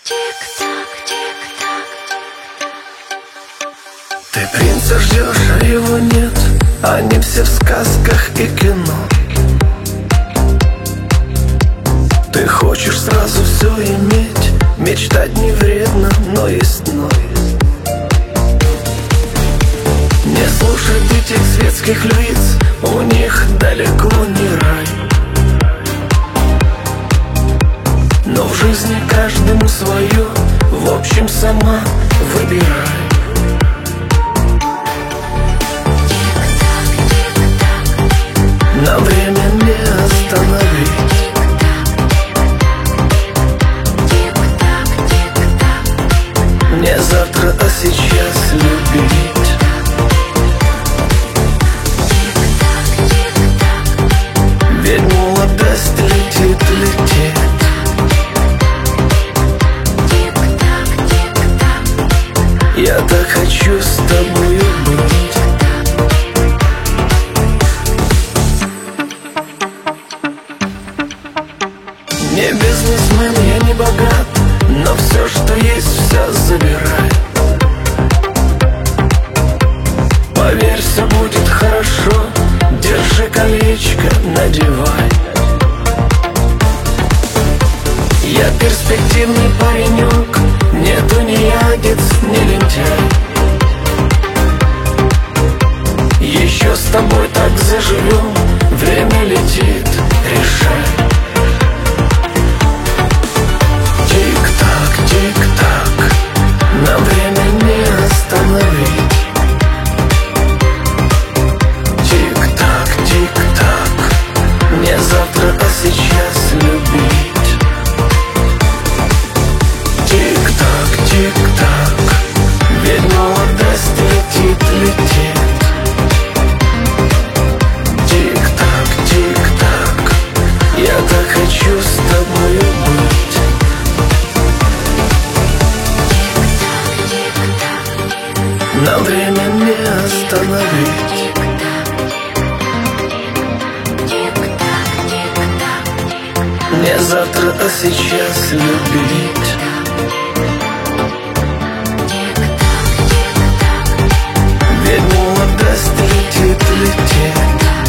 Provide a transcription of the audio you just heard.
Тик-так, тик-так. Ты принца ждешь, а его нет. Они все в сказках и кино. Ты хочешь сразу все иметь. Мечтать не вредно, но есть но. Не слушай этих светских лиц, у них далеко не рай. Но в жизни каждому свое, в общем сама выбирай. На время не остановить. Не завтра, а сейчас любить. Ведь молодость летит, летит. Я так хочу с тобою быть. Не бизнесмен, я не богат, но все, что есть, все забирай. Поверь, все будет хорошо, держи колечко, надевай. Я перспективный паренек, не тунеядец, не лентяй. Еще с тобой так заживем, время летит, решай. Тик-так, тик-так, нам время не остановить. Тик-так, тик-так, не завтра, а сейчас любить. Тик-так, тик-так, ведь молодость летит, летит. Тик-так, тик-так, я так хочу с тобою быть. Нам время не остановить. Не завтра, а сейчас любить. Ведь молодость летит, летит.